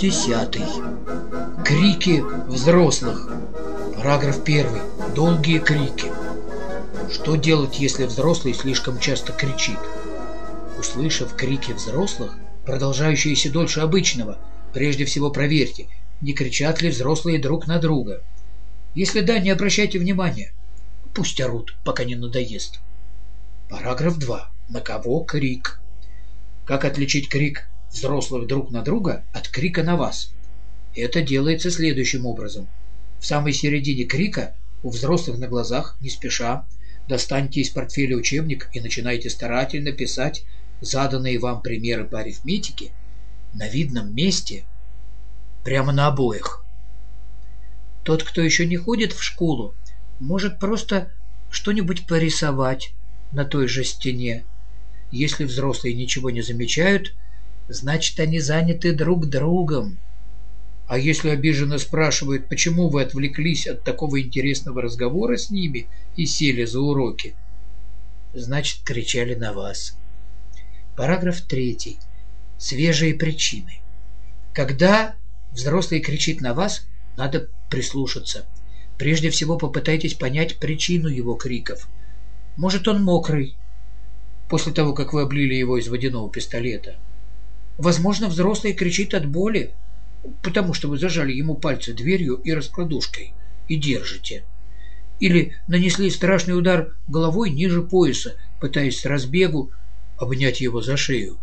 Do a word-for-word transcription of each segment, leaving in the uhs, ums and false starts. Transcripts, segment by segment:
Десятый. Крики взрослых. Параграф первый. Долгие крики. Что делать, если взрослый слишком часто кричит? Услышав крики взрослых, продолжающиеся дольше обычного, прежде всего проверьте, не кричат ли взрослые друг на друга. Если да, не обращайте внимания. Пусть орут, пока не надоест. Параграф два. На кого крик? Как отличить крик взрослых друг на друга от крика на вас? Это делается следующим образом. В самой середине крика, у взрослых на глазах, не спеша, достаньте из портфеля учебник и начинайте старательно писать заданные вам примеры по арифметике на видном месте, прямо на обоях. Тот, кто еще не ходит в школу, может просто что-нибудь порисовать на той же стене. Если взрослые ничего не замечают, значит, они заняты друг другом. А если обиженно спрашивают, почему вы отвлеклись от такого интересного разговора с ними и сели за уроки, значит, кричали на вас. Параграф третий. Свежие причины. Когда взрослый кричит на вас, надо прислушаться. Прежде всего попытайтесь понять причину его криков. Может, он мокрый, после того, как вы облили его из водяного пистолета. Возможно, взрослый кричит от боли, потому что вы зажали ему пальцы дверью и раскладушкой и держите. Или нанесли страшный удар головой ниже пояса, пытаясь с разбегу обнять его за шею.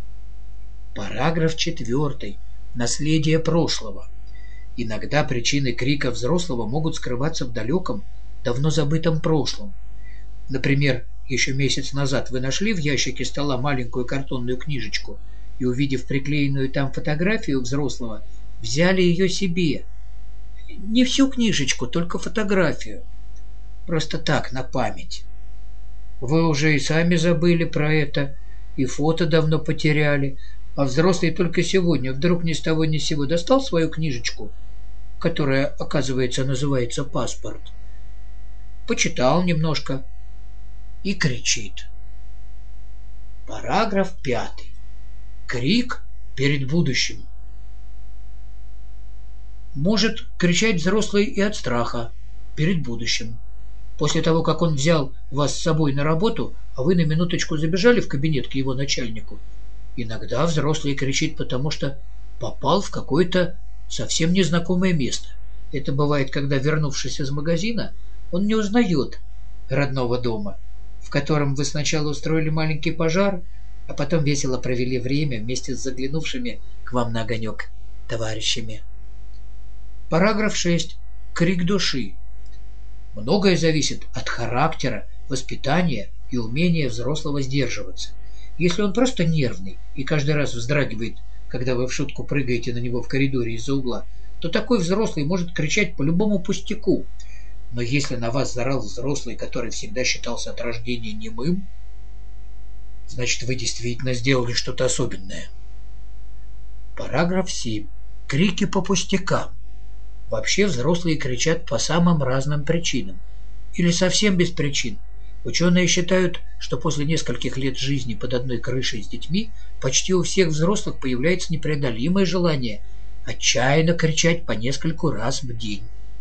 Параграф четвертый. Наследие прошлого. Иногда причины крика взрослого могут скрываться в далеком, давно забытом прошлом. Например, еще месяц назад вы нашли в ящике стола маленькую картонную книжечку и, увидев приклеенную там фотографию взрослого, взяли ее себе. Не всю книжечку, только фотографию. Просто так, на память. Вы уже и сами забыли про это, и фото давно потеряли, а взрослый только сегодня вдруг ни с того ни с сего достал свою книжечку, которая, оказывается, называется «Паспорт», почитал немножко и кричит. Параграф пятый. Крик перед будущим. Может кричать взрослый и от страха перед будущим. После того, как он взял вас с собой на работу, а вы на минуточку забежали в кабинет к его начальнику, иногда взрослый кричит, потому что попал в какое-то совсем незнакомое место. Это бывает, когда, вернувшись из магазина, он не узнает родного дома, в котором вы сначала устроили маленький пожар, а потом весело провели время вместе с заглянувшими к вам на огонек товарищами. Параграф шесть. Крик души. Многое зависит от характера, воспитания и умения взрослого сдерживаться. Если он просто нервный и каждый раз вздрагивает, когда вы в шутку прыгаете на него в коридоре из-за угла, то такой взрослый может кричать по любому пустяку. Но если на вас заорал взрослый, который всегда считался от рождения немым, значит, вы действительно сделали что-то особенное. Параграф семь. Крики по пустякам. Вообще взрослые кричат по самым разным причинам. Или совсем без причин. Ученые считают, что после нескольких лет жизни под одной крышей с детьми почти у всех взрослых появляется непреодолимое желание отчаянно кричать по нескольку раз в день.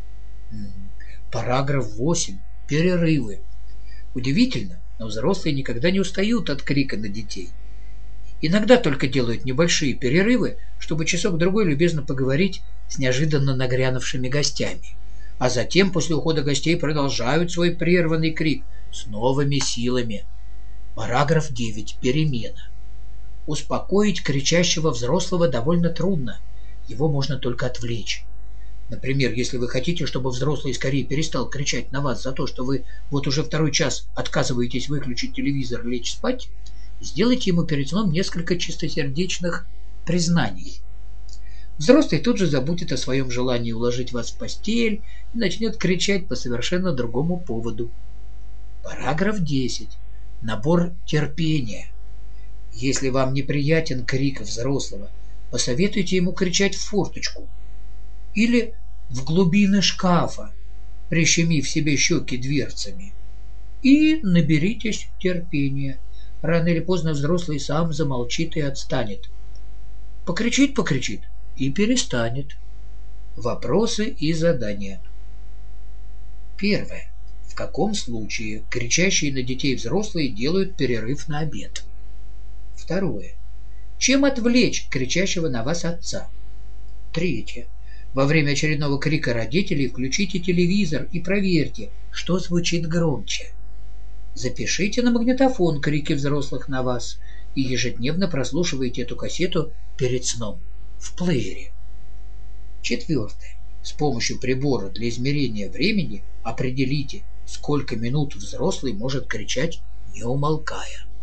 Параграф восемь. Перерывы. Удивительно, но взрослые никогда не устают от крика на детей. Иногда только делают небольшие перерывы, чтобы часок-другой любезно поговорить с неожиданно нагрянувшими гостями. А затем, после ухода гостей, продолжают свой прерванный крик с новыми силами. Параграф девять. Перемена. Успокоить кричащего взрослого довольно трудно. Его можно только отвлечь. Например, если вы хотите, чтобы взрослый скорее перестал кричать на вас за то, что вы вот уже второй час отказываетесь выключить телевизор и лечь спать, сделайте ему перед сном несколько чистосердечных признаний. Взрослый тут же забудет о своем желании уложить вас в постель и начнет кричать по совершенно другому поводу. Параграф десять. Набор терпения. Если вам неприятен крик взрослого, посоветуйте ему кричать в форточку или в глубины шкафа, прищемив себе щеки дверцами. И наберитесь терпения. Рано или поздно взрослый сам замолчит и отстанет. Покричит, покричит, и перестанет. Вопросы и задания. Первое. В каком случае кричащие на детей взрослые делают перерыв на обед? Второе. Чем отвлечь кричащего на вас отца? Третье. Во время очередного крика родителей включите телевизор и проверьте, что звучит громче. Запишите на магнитофон крики взрослых на вас и ежедневно прослушивайте эту кассету перед сном в плеере. Четвертое. С помощью прибора для измерения времени определите, сколько минут взрослый может кричать, не умолкая.